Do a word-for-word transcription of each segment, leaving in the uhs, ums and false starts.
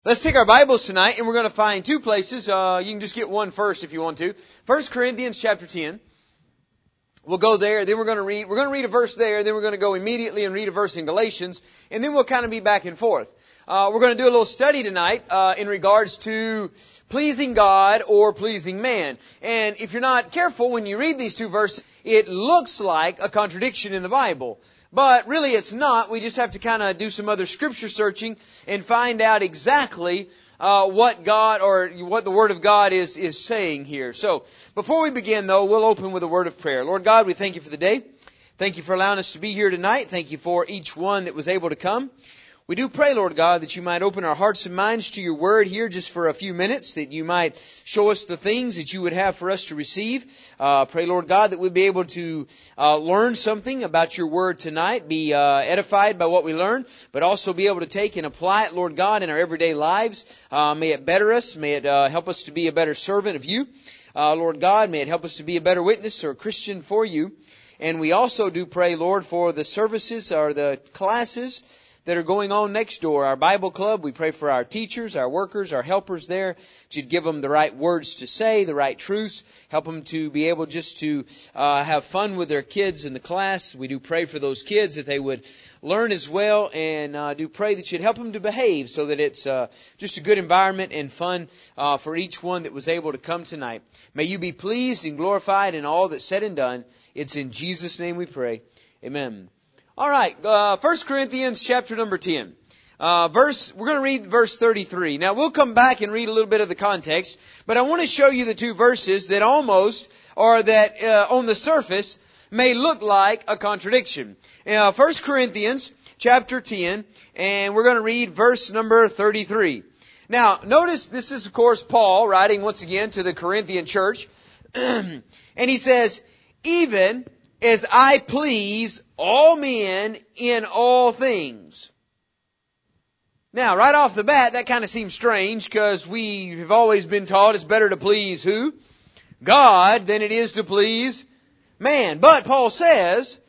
Let's take our Bibles tonight, and we're going to find two places. Uh, you can just get one first if you want to. First Corinthians chapter ten. We'll go there, then we're going to read, we're going to read a verse there, then we're going to go immediately and read a verse in Galatians, and then we'll kind of be back and forth. Uh, we're going to do a little study tonight, uh, in regards to pleasing God or pleasing man. And if you're not careful when you read these two verses, it looks like a contradiction in the Bible. But really it's not. We just have to kind of do some other scripture searching and find out exactly Uh, what God or what the Word of God is, is saying here. So, before we begin though, we'll open with a word of prayer. Lord God, we thank you for the day. Thank you for allowing us to be here tonight. Thank you for each one that was able to come. We do pray, Lord God, that you might open our hearts and minds to your Word here just for a few minutes, that you might show us the things that you would have for us to receive. Uh, pray, Lord God, that we'd be able to uh, learn something about your Word tonight, be uh, edified by what we learn, but also be able to take and apply it, Lord God, in our everyday lives. Uh, may it better us. May it uh, help us to be a better servant of you. Uh, Lord God, may it help us to be a better witness or a Christian for you. And we also do pray, Lord, for the services or the classes that are going on next door, our Bible club. We pray for our teachers, our workers, our helpers there, that you'd give them the right words to say, the right truths, help them to be able just to uh, have fun with their kids in the class. We do pray for those kids that they would learn as well, and uh, do pray that you'd help them to behave so that it's uh, just a good environment and fun uh, for each one that was able to come tonight. May you be pleased and glorified in all that's said and done. It's in Jesus' name we pray. Amen. All right, uh, First Corinthians chapter number ten. Uh, verse, we're going to read verse thirty-three. Now we'll come back and read a little bit of the context, but I want to show you the two verses that almost, or that uh, on the surface, may look like a contradiction. Uh, First Corinthians chapter ten, and we're going to read verse number thirty-three. Now, notice this is of course Paul writing once again to the Corinthian church, and he says, even as I please all men in all things. Now, right off the bat, that kind of seems strange because we have always been taught it's better to please who? God than it is to please man. But Paul says,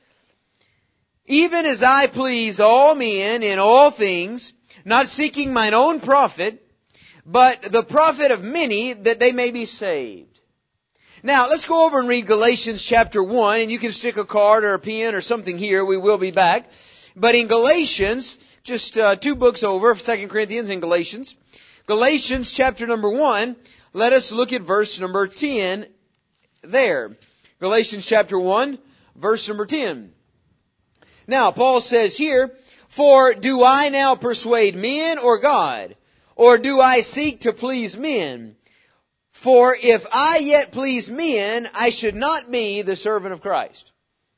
even as I please all men in all things, not seeking mine own profit, but the profit of many that they may be saved. Now, let's go over and read Galatians chapter one, and you can stick a card or a pen or something here. We will be back. But in Galatians, just uh, two books over, Second Corinthians and Galatians. Galatians chapter number one, let us look at verse number ten there. Galatians chapter one, verse number ten. Now, Paul says here, for do I now persuade men or God? Or do I seek to please men? For if I yet please men, I should not be the servant of Christ.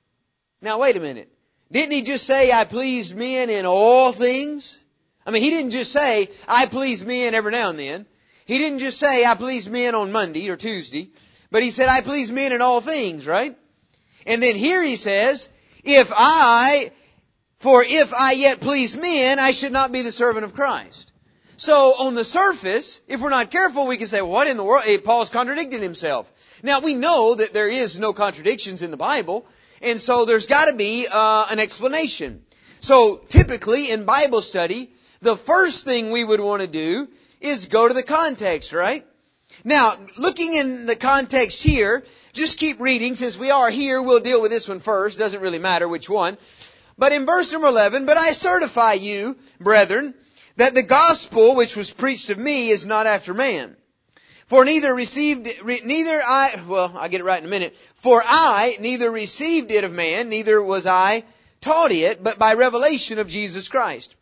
Now wait a minute. Didn't he just say, I please men in all things? I mean, he didn't just say, I please men every now and then. He didn't just say, I please men on Monday or Tuesday. But he said, I please men in all things, right? And then here he says, if I, for if I yet please men, I should not be the servant of Christ. So, on the surface, if we're not careful, we can say, what in the world? Paul's contradicting himself. Now, we know that there is no contradictions in the Bible, and so there's got to be uh, an explanation. So, typically, in Bible study, the first thing we would want to do is go to the context, right? Now, looking in the context here, just keep reading. Since we are here, we'll deal with this one first. Doesn't really matter which one. But in verse number eleven, but I certify you, brethren, that the gospel which was preached of me is not after man. For neither received, neither I, well, I'll get it right in a minute. For I neither received it of man, neither was I taught it, but by revelation of Jesus Christ.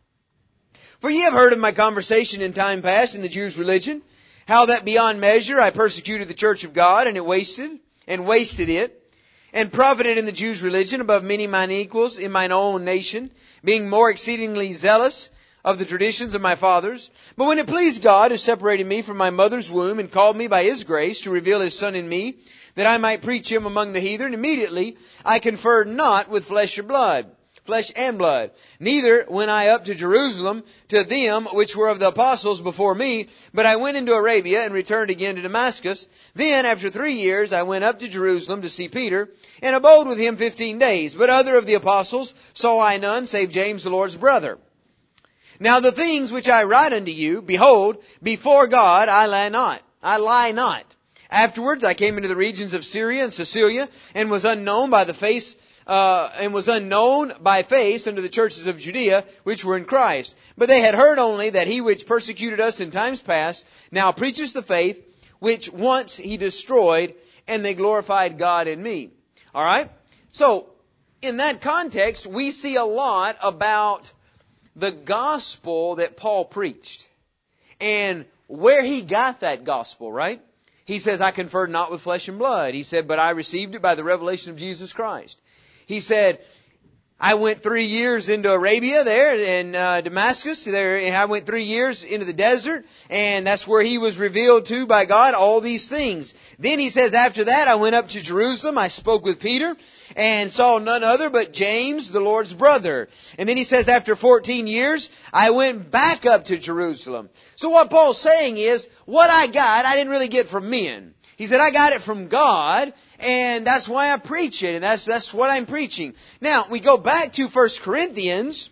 For ye have heard of my conversation in time past in the Jews' religion, how that beyond measure I persecuted the church of God, and it wasted, and wasted it, and profited in the Jews' religion above many mine equals in mine own nation, being more exceedingly zealous of the traditions of my fathers. But when it pleased God, who separated me from my mother's womb and called me by His grace to reveal His Son in me, that I might preach Him among the heathen, immediately I conferred not with flesh or blood, flesh and blood. Neither went I up to Jerusalem to them which were of the apostles before me, but I went into Arabia and returned again to Damascus. Then after three years I went up to Jerusalem to see Peter, and abode with him fifteen days. But other of the apostles saw I none, save James the Lord's brother. Now the things which I write unto you, behold, before God I lie not. I lie not. Afterwards I came into the regions of Syria and Cilicia, and was unknown by the face, uh, and was unknown by face unto the churches of Judea, which were in Christ. But they had heard only that he which persecuted us in times past now preaches the faith which once he destroyed, and they glorified God in me. All right? So, in that context, we see a lot about the gospel that Paul preached and where he got that gospel, right? He says, I conferred not with flesh and blood. He said, but I received it by the revelation of Jesus Christ. He said, I went three years into Arabia there in uh, Damascus. There, I went three years into the desert, and that's where he was revealed to by God, all these things. Then he says, after that, I went up to Jerusalem. I spoke with Peter and saw none other but James, the Lord's brother. And then he says, after fourteen years, I went back up to Jerusalem. So what Paul's saying is, what I got, I didn't really get from men. He said, I got it from God, and that's why I preach it, and that's that's what I'm preaching. Now, we go back to First Corinthians,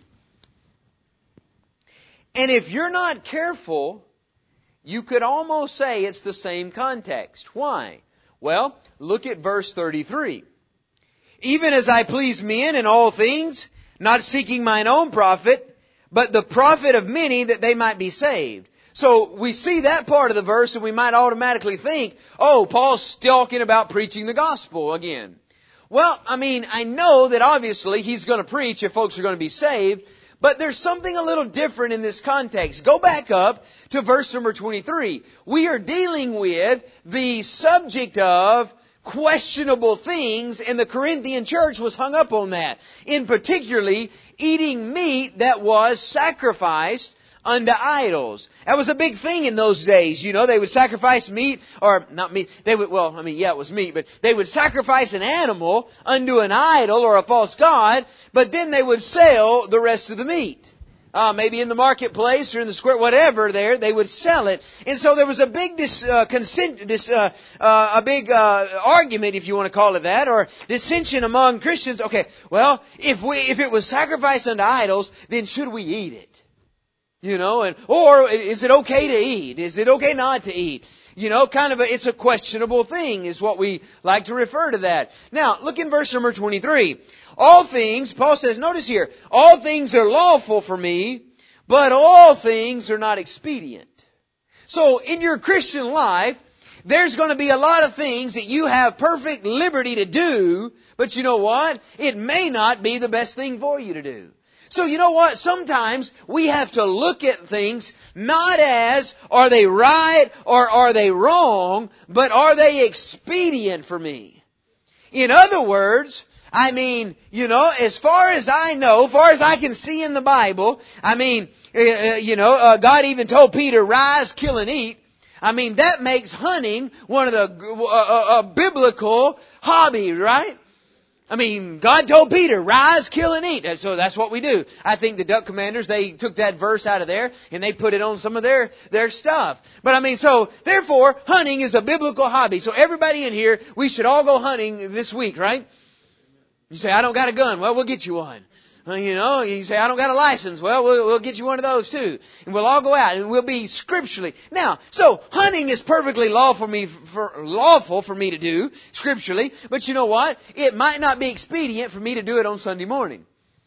and if you're not careful, you could almost say it's the same context. Why? Well, look at verse thirty-three. Even as I please men in all things, not seeking mine own profit, but the profit of many that they might be saved. So we see that part of the verse and we might automatically think, oh, Paul's talking about preaching the gospel again. Well, I mean, I know that obviously he's going to preach if folks are going to be saved, but there's something a little different in this context. Go back up to verse number twenty-three. We are dealing with the subject of questionable things, and the Corinthian church was hung up on that. In particularly, eating meat that was sacrificed unto idols. That was a big thing in those days. You know, they would sacrifice meat, or not meat, they would, well, I mean, yeah, it was meat, but they would sacrifice an animal unto an idol or a false god, but then they would sell the rest of the meat. Uh, maybe in the marketplace or in the square, whatever there, they would sell it. And so there was a big dis, uh, consent, dis, uh, uh, a big uh, argument, if you want to call it that, or dissension among Christians. Okay, well, if we, if it was sacrificed unto idols, then should we eat it? You know, and, or is it okay to eat? Is it okay not to eat? You know, kind of a, it's a questionable thing is what we like to refer to that. Now, look in verse number twenty-three. All things, Paul says, notice here, all things are lawful for me, but all things are not expedient. So, in your Christian life, there's going to be a lot of things that you have perfect liberty to do, but you know what? It may not be the best thing for you to do. So you know what? Sometimes we have to look at things not as are they right or are they wrong, but are they expedient for me? In other words, I mean, you know, as far as I know, as far as I can see in the Bible, I mean, uh, you know, uh, God even told Peter, rise, kill and eat. I mean, that makes hunting one of the uh, a biblical hobby, right? I mean, God told Peter, rise, kill, and eat. And so that's what we do. I think the duck commanders, they took that verse out of there and they put it on some of their, their stuff. But I mean, so, therefore, hunting is a biblical hobby. So everybody in here, we should all go hunting this week, right? You say, I don't got a gun. Well, we'll get you one. Well, you know, you say, I don't got a license. Well, well, we'll get you one of those too. And we'll all go out and we'll be scripturally. Now, so hunting is perfectly lawful for me, for, lawful for me to do scripturally. But you know what? It might not be expedient for me to do it on Sunday morning.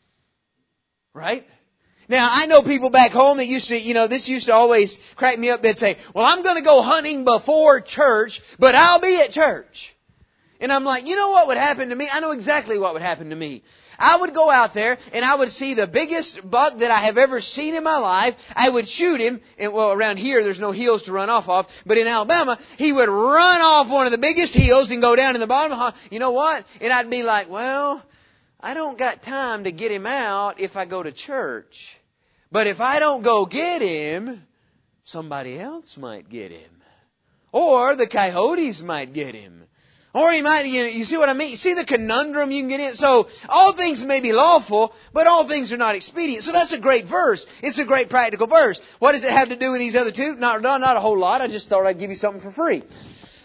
Right? Now, I know people back home that used to, you know, this used to always crack me up. They'd say, well, I'm going to go hunting before church, but I'll be at church. And I'm like, you know what would happen to me? I know exactly what would happen to me. I would go out there and I would see the biggest buck that I have ever seen in my life. I would shoot him. And well, around here there's no hills to run off of. But in Alabama, he would run off one of the biggest hills and go down in the bottom of the, you know what? And I'd be like, well, I don't got time to get him out if I go to church. But if I don't go get him, somebody else might get him. Or the coyotes might get him. Or he might, you, know, you see what I mean? You see the conundrum you can get in? So, all things may be lawful, but all things are not expedient. So that's a great verse. It's a great practical verse. What does it have to do with these other two? Not, not, not a whole lot. I just thought I'd give you something for free.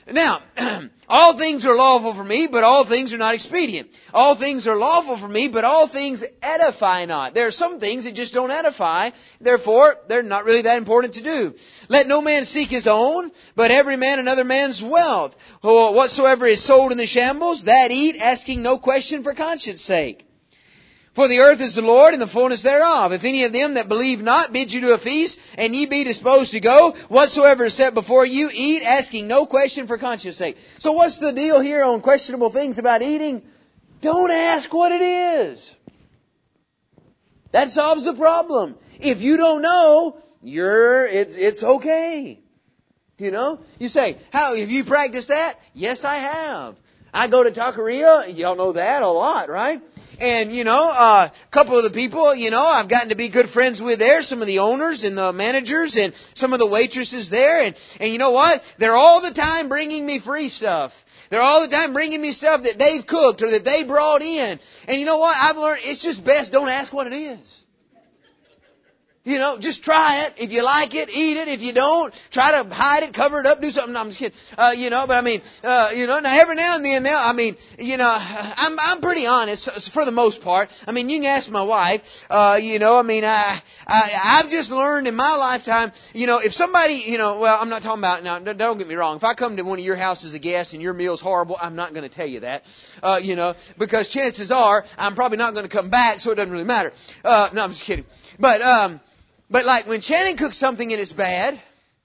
Now, all things are lawful for me, but all things are not expedient. All things are lawful for me, but all things edify not. There are some things that just don't edify. Therefore, they're not really that important to do. Let no man seek his own, but every man another man's wealth. Whatsoever is sold in the shambles, that eat, asking no question for conscience sake. For the earth is the Lord and the fullness thereof. If any of them that believe not bid you to a feast, and ye be disposed to go, whatsoever is set before you, eat, asking no question for conscience sake. So what's the deal here on questionable things about eating? Don't ask what it is. That solves the problem. If you don't know, you're, it's, it's okay. You know? You say, how, have you practiced that? Yes, I have. I go to Taqueria, y'all know that a lot, right? And, you know, uh, a couple of the people, you know, I've gotten to be good friends with there, some of the owners and the managers and some of the waitresses there. And, and you know what? They're all the time bringing me free stuff. They're all the time bringing me stuff that they've cooked or that they brought in. And you know what? I've learned it's just best don't ask what it is. You know, just try it. If you like it, eat it. If you don't, try to hide it, cover it up, do something. No, I'm just kidding. Uh, you know, but I mean, uh, you know, now every now and then, now, I mean, you know, I'm, I'm pretty honest for the most part. I mean, you can ask my wife, uh, you know, I mean, I, I, I've just learned in my lifetime, you know, if somebody, you know, well, I'm not talking about, now, don't get me wrong. If I come to one of your houses as a guest and your meal's horrible, I'm not going to tell you that, uh, you know, because chances are I'm probably not going to come back, so it doesn't really matter. Uh, no, I'm just kidding. But, um, But like when Shannon cooks something and it's bad,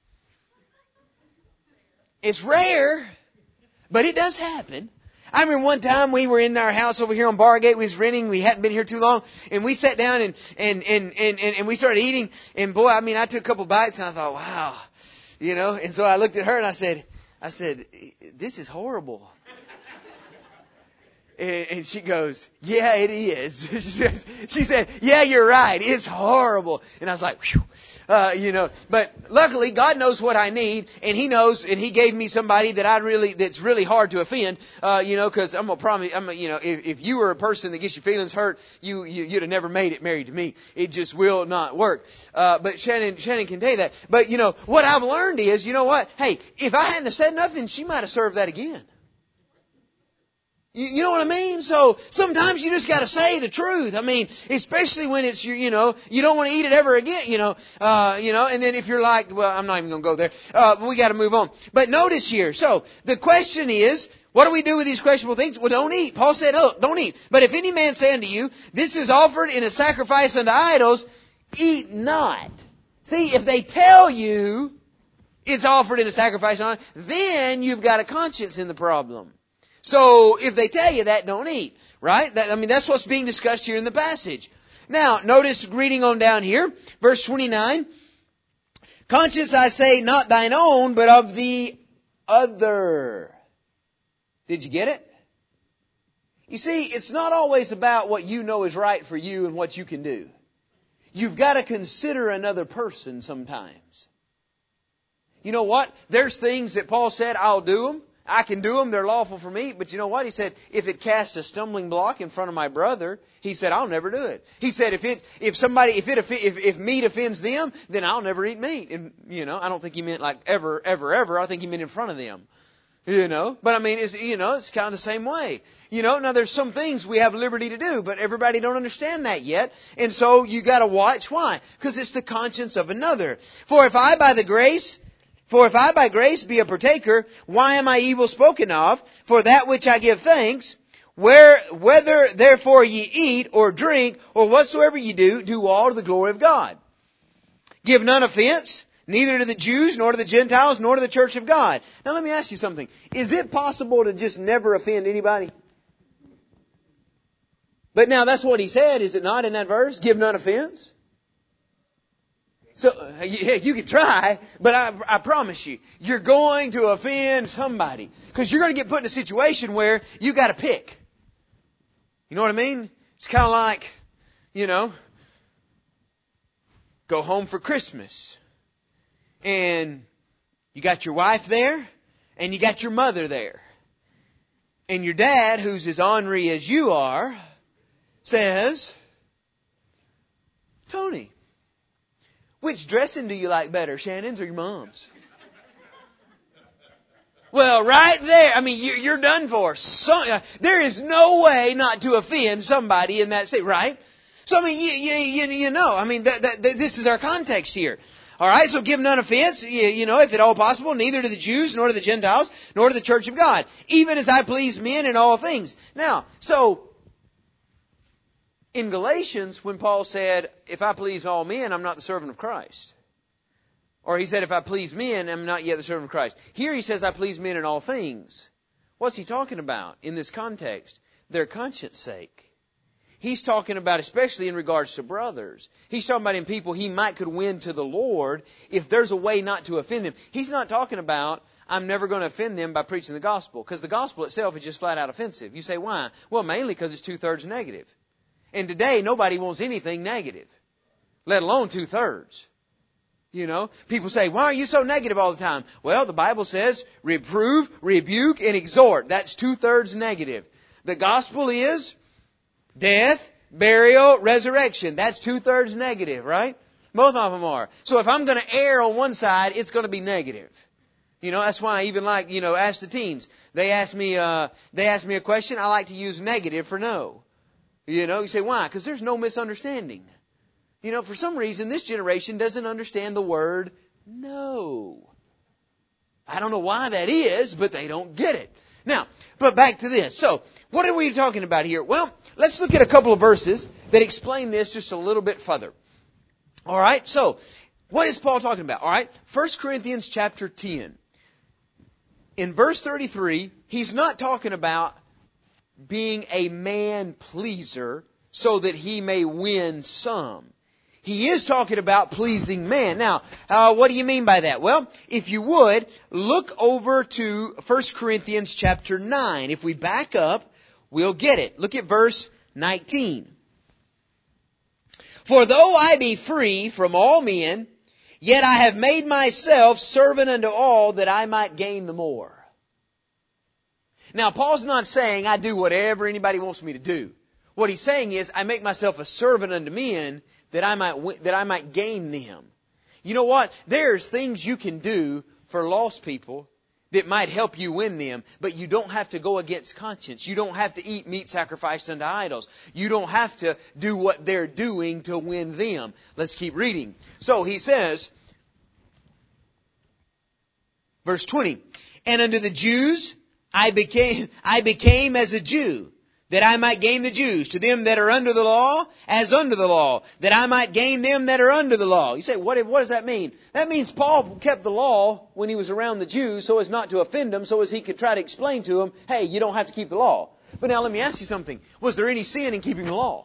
it's rare, but it does happen. I remember one time we were in our house over here on Bargate. We was renting. We hadn't been here too long. And we sat down and, and, and, and, and we started eating. And boy, I mean, I took a couple bites and I thought, wow, you know. And so I looked at her and I said, I said, this is horrible. And she goes, yeah, it is. She says, she said, yeah, you're right. It's horrible. And I was like, whew, uh, you know, but luckily God knows what I need and He knows, and He gave me somebody that I really, that's really hard to offend, uh, you know, cause I'm gonna promise, I'm, you know, if, if you were a person that gets your feelings hurt, you, you, you'd have never made it married to me. It just will not work. Uh, but Shannon, Shannon can tell you that. But you know, what I've learned is, you know what? Hey, if I hadn't have said nothing, she might have served that again. You, you know what I mean? So sometimes you just got to say the truth. I mean, especially when it's your, you know, you don't want to eat it ever again. You know, uh, you know. And then if you're like, well, I'm not even going to go there. Uh, but we got to move on. But notice here. So the question is, what do we do with these questionable things? Well, don't eat. Paul said, oh, don't eat. But if any man say unto you, this is offered in a sacrifice unto idols, eat not. See, if they tell you it's offered in a sacrifice unto idols, then you've got a conscience in the problem. So if they tell you that, don't eat, right? That, I mean, that's what's being discussed here in the passage. Now, notice reading on down here, verse twenty-nine. Conscience, I say, not thine own, but of the other. Did you get it? You see, it's not always about what you know is right for you and what you can do. You've got to consider another person sometimes. You know what? There's things that Paul said, I'll do them. I can do them. They're lawful for me. But you know what? He said, if it casts a stumbling block in front of my brother, he said, I'll never do it. He said, if it, if somebody, if it, if, if meat offends them, then I'll never eat meat. And, you know, I don't think he meant like ever, ever, ever. I think he meant in front of them. You know, but I mean, it's, you know, it's kind of the same way. You know, now there's some things we have liberty to do, but everybody don't understand that yet. And so you got to watch. Why? Because it's the conscience of another. For if I by the grace, For if I by grace be a partaker, why am I evil spoken of? For that which I give thanks, where, whether therefore ye eat or drink or whatsoever ye do, do all to the glory of God. Give none offense, neither to the Jews, nor to the Gentiles, nor to the church of God. Now let me ask you something. Is it possible to just never offend anybody? But now that's what he said, is it not, in that verse? Give none offense. So, yeah, you can try, but I, I promise you, you're going to offend somebody. Because you're going to get put in a situation where you got to pick. You know what I mean? It's kind of like, you know, go home for Christmas. And you got your wife there, and you got your mother there. And your dad, who's as ornery as you are, says, Tony, which dressing do you like better, Shannon's or your mom's? Well, right there, I mean, you're done for. So, uh, there is no way not to offend somebody in that state, right? So, I mean, you, you, you, you know, I mean, that, that, that, this is our context here. All right, so give none offense, you, you know, if at all possible, neither to the Jews, nor to the Gentiles, nor to the church of God, even as I please men in all things. Now, so, in Galatians, when Paul said, if I please all men, I'm not the servant of Christ. Or he said, if I please men, I'm not yet the servant of Christ. Here he says, I please men in all things. What's he talking about in this context? Their conscience sake. He's talking about, especially in regards to brothers. He's talking about in people he might could win to the Lord if there's a way not to offend them. He's not talking about, I'm never going to offend them by preaching the gospel. Because the gospel itself is just flat out offensive. You say, why? Well, mainly because it's two-thirds negative. And today, nobody wants anything negative. Let alone two-thirds. You know, people say, why are you so negative all the time? Well, the Bible says, reprove, rebuke, and exhort. That's two-thirds negative. The gospel is death, burial, resurrection. That's two-thirds negative, right? Both of them are. So if I'm going to err on one side, it's going to be negative. You know, that's why I even like, you know, ask the teens. They ask me, uh, they ask me a question. I like to use negative for no. You know, you say, why? Because there's no misunderstanding. You know, for some reason, this generation doesn't understand the word no. I don't know why that is, but they don't get it. Now, but back to this. So, what are we talking about here? Well, let's look at a couple of verses that explain this just a little bit further. All right, so, what is Paul talking about? All right, First Corinthians chapter ten. In verse thirty-three, he's not talking about being a man-pleaser so that he may win some. He is talking about pleasing man. Now, uh, what do you mean by that? Well, if you would, look over to First Corinthians chapter nine. If we back up, we'll get it. Look at verse nineteen. For though I be free from all men, yet I have made myself servant unto all that I might gain the more. Now, Paul's not saying I do whatever anybody wants me to do. What he's saying is I make myself a servant unto men that I might that I might gain them. You know what? There's things you can do for lost people that might help you win them, but you don't have to go against conscience. You don't have to eat meat sacrificed unto idols. You don't have to do what they're doing to win them. Let's keep reading. So he says, verse twenty, and unto the Jews I became I became as a Jew, that I might gain the Jews. To them that are under the law, as under the law, that I might gain them that are under the law. You say, what, what does that mean? That means Paul kept the law when he was around the Jews so as not to offend them, so as he could try to explain to them, hey, you don't have to keep the law. But now let me ask you something. Was there any sin in keeping the law?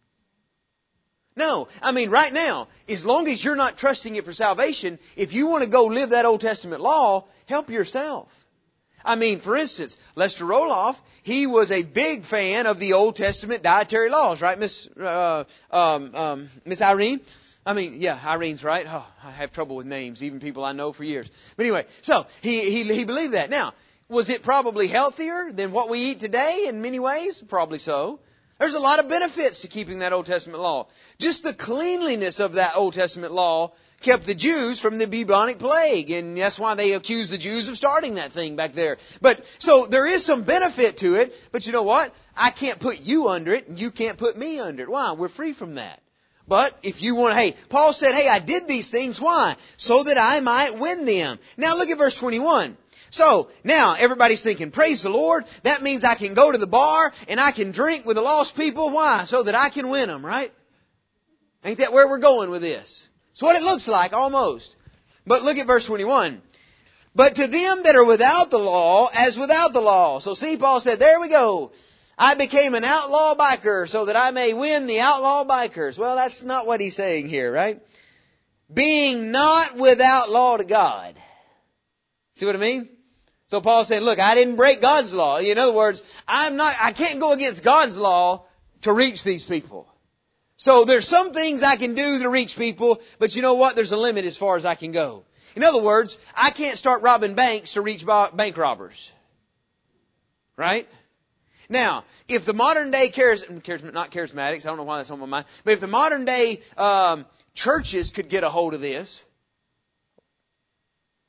No. I mean, right now, as long as you're not trusting it for salvation, if you want to go live that Old Testament law, help yourself. I mean, for instance, Lester Roloff, he was a big fan of the Old Testament dietary laws, right, Miss uh, um, um, Miss Irene? I mean, yeah, Irene's right. Oh, I have trouble with names, even people I know for years. But anyway, so he he he believed that. Now, was it probably healthier than what we eat today in many ways? Probably so. There's a lot of benefits to keeping that Old Testament law. Just the cleanliness of that Old Testament law kept the Jews from the bubonic plague. And that's why they accused the Jews of starting that thing back there. But, so there is some benefit to it. But you know what? I can't put you under it and you can't put me under it. Why? We're free from that. But if you want, hey, Paul said, hey, I did these things. Why? So that I might win them. Now look at verse twenty-one. So, now, everybody's thinking, praise the Lord, that means I can go to the bar and I can drink with the lost people. Why? So that I can win them, right? Ain't that where we're going with this? It's what it looks like, almost. But look at verse twenty-one. But to them that are without the law, as without the law. So see, Paul said, there we go. I became an outlaw biker so that I may win the outlaw bikers. Well, that's not what he's saying here, right? Being not without law to God. See what I mean? So Paul said, look, I didn't break God's law. In other words, I'm not, I can't go against God's law to reach these people. So there's some things I can do to reach people, but you know what? There's a limit as far as I can go. In other words, I can't start robbing banks to reach bank robbers. Right? Now, if the modern day charis, charis, not charismatics, I don't know why that's on my mind, but if the modern day um, churches could get a hold of this,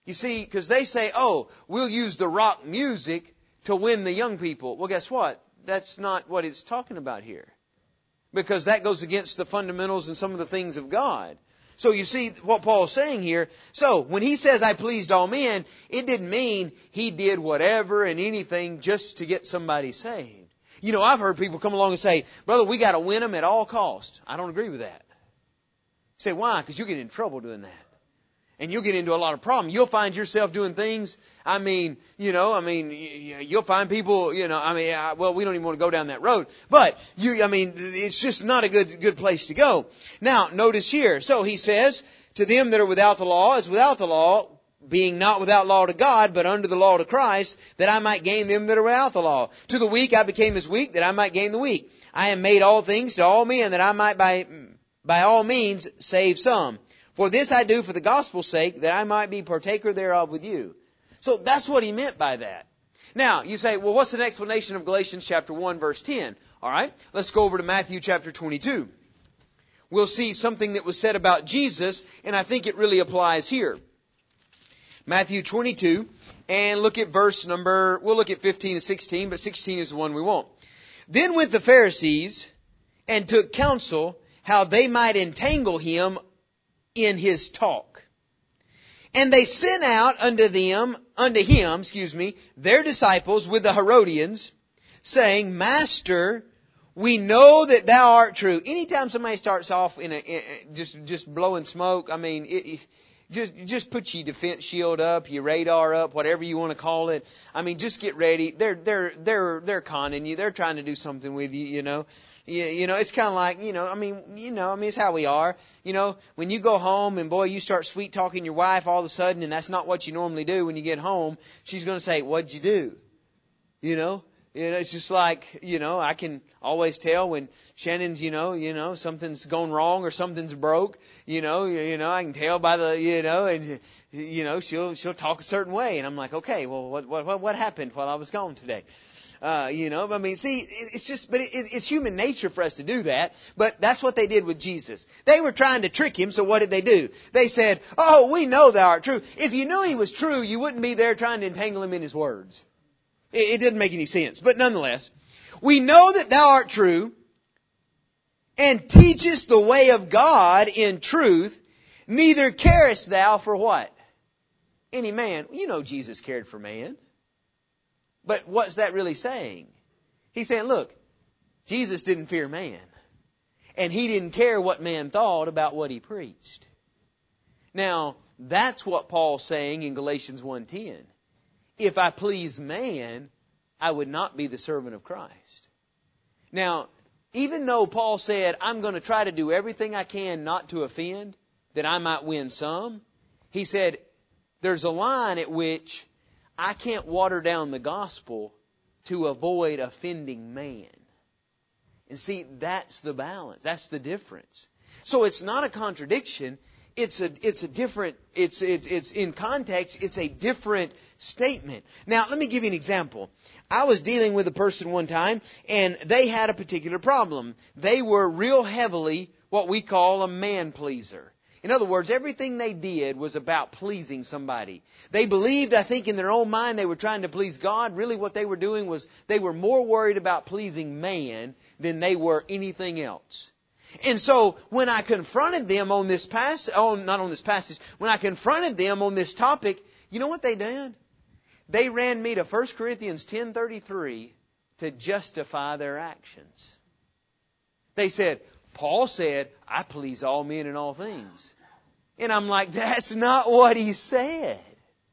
You see, because they say, oh, we'll use the rock music to win the young people. Well, guess what? That's not what it's talking about here. Because that goes against the fundamentals and some of the things of God. So you see what Paul's saying here. So when he says, I pleased all men, it didn't mean he did whatever and anything just to get somebody saved. You know, I've heard people come along and say, brother, we got to win them at all costs. I don't agree with that. You say, why? Because you get in trouble doing that. And you'll get into a lot of problems. You'll find yourself doing things, I mean, you know, I mean, you'll find people, you know, I mean, well, we don't even want to go down that road. But, you, I mean, it's just not a good, good place to go. Now, notice here. So he says, to them that are without the law, as without the law, being not without law to God, but under the law to Christ, that I might gain them that are without the law. To the weak I became as weak, that I might gain the weak. I am made all things to all men, that I might by, by all means save some. For this I do for the gospel's sake, that I might be partaker thereof with you. So that's what he meant by that. Now, you say, well, what's an explanation of Galatians chapter one, verse ten? All right, let's go over to Matthew chapter twenty-two. We'll see something that was said about Jesus, and I think it really applies here. Matthew twenty-two, and look at verse number, we'll look at fifteen and sixteen, but sixteen is the one we want. Then went the Pharisees and took counsel how they might entangle him in his talk. And they sent out unto them, unto him, excuse me, their disciples with the Herodians, saying, Master, we know that thou art true. Anytime somebody starts off in a, in a just just blowing smoke, I mean, it, it, just just put your defense shield up, your radar up, whatever you want to call it. I mean, just get ready. They're they're they're they're conning you. They're trying to do something with you. You know. You, you know, it's kind of like, you know, I mean, you know, I mean, it's how we are. You know, when you go home and boy, you start sweet talking your wife all of a sudden, and that's not what you normally do when you get home, she's going to say, what'd you do? You know, you know, it's just like, you know, I can always tell when Shannon's, you know, you know, something's gone wrong or something's broke, you know, you, you know, I can tell by the, you know, and, you know, she'll, she'll talk a certain way. And I'm like, okay, well, what, what, what happened while I was gone today? Uh, you know, I mean, see, it's just, but it, it's human nature for us to do that. But that's what they did with Jesus. They were trying to trick him, so what did they do? They said, oh, we know thou art true. If you knew he was true, you wouldn't be there trying to entangle him in his words. It, it didn't make any sense. But nonetheless, we know that thou art true and teachest the way of God in truth, neither carest thou for what? Any man. You know Jesus cared for man. But what's that really saying? He's saying, look, Jesus didn't fear man. And he didn't care what man thought about what he preached. Now, that's what Paul's saying in Galatians one ten. If I please man, I would not be the servant of Christ. Now, even though Paul said, I'm going to try to do everything I can not to offend, that I might win some, he said, there's a line at which I can't water down the gospel to avoid offending man. And see, that's the balance. That's the difference. So it's not a contradiction. It's a, it's a different, it's, it's, it's in context, it's a different statement. Now, let me give you an example. I was dealing with a person one time, and they had a particular problem. They were real heavily what we call a man pleaser. In other words, everything they did was about pleasing somebody. They believed, I think, in their own mind they were trying to please God. Really what they were doing was they were more worried about pleasing man than they were anything else. And so when I confronted them on this passage, oh, not on this passage, when I confronted them on this topic, you know what they did? They ran me to First Corinthians ten thirty-three to justify their actions. They said, Paul said, I please all men in all things. And I'm like, that's not what he said.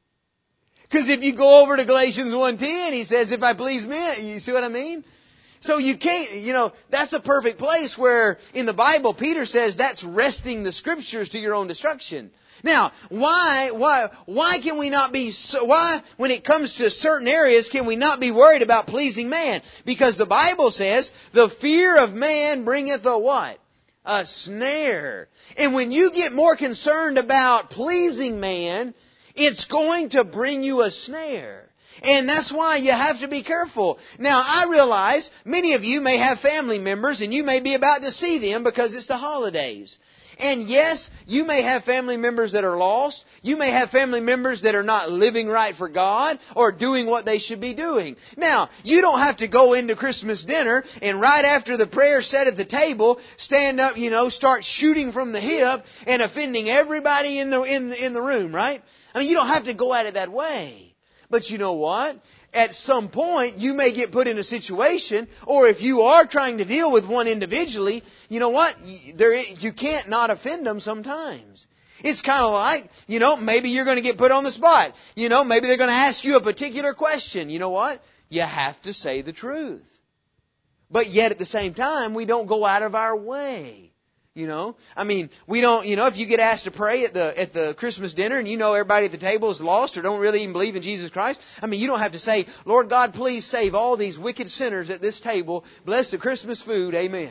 Because if you go over to Galatians one ten, he says, if I please men, you see what I mean? So you can't, you know, that's a perfect place where in the Bible, Peter says that's wresting the Scriptures to your own destruction. Now, why, why, why can we not be, so, why, when it comes to certain areas, can we not be worried about pleasing man? Because the Bible says, the fear of man bringeth a what? A snare. And when you get more concerned about pleasing man, it's going to bring you a snare. And that's why you have to be careful. Now, I realize many of you may have family members and you may be about to see them because it's the holidays. And yes, you may have family members that are lost. You may have family members that are not living right for God or doing what they should be doing. Now, you don't have to go into Christmas dinner and right after the prayer set at the table, stand up, you know, start shooting from the hip and offending everybody in the, in the, in the room, right? I mean, you don't have to go at it that way. But you know what? At some point, you may get put in a situation, or if you are trying to deal with one individually, you know what? There, you can't not offend them sometimes. It's kind of like, you know, maybe you're going to get put on the spot. You know, maybe they're going to ask you a particular question. You know what? You have to say the truth. But yet at the same time, we don't go out of our way. You know, I mean, we don't, you know, if you get asked to pray at the, at the Christmas dinner and you know everybody at the table is lost or don't really even believe in Jesus Christ, I mean, you don't have to say, Lord God, please save all these wicked sinners at this table. Bless the Christmas food. Amen.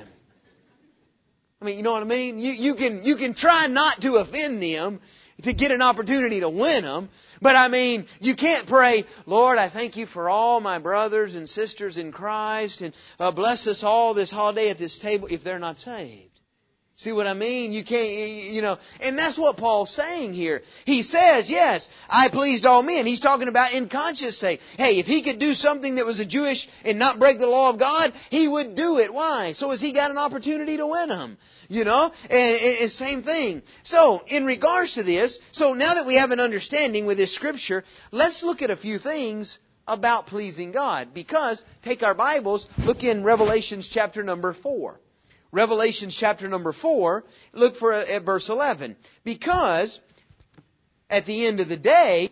I mean, you know what I mean? You, you can, you can try not to offend them to get an opportunity to win them. But I mean, you can't pray, Lord, I thank you for all my brothers and sisters in Christ and uh, bless us all this holiday at this table if they're not saved. See what I mean? You can't, you know, and that's what Paul's saying here. He says, yes, I pleased all men. He's talking about in conscience sake. Hey, if he could do something that was a Jewish and not break the law of God, he would do it. Why? So has he got an opportunity to win them? You know, and, and same thing. So, in regards to this, so now that we have an understanding with this scripture, let's look at a few things about pleasing God. Because, take our Bibles, look in Revelations chapter number four. Revelation chapter number four, look for at verse eleven. Because at the end of the day,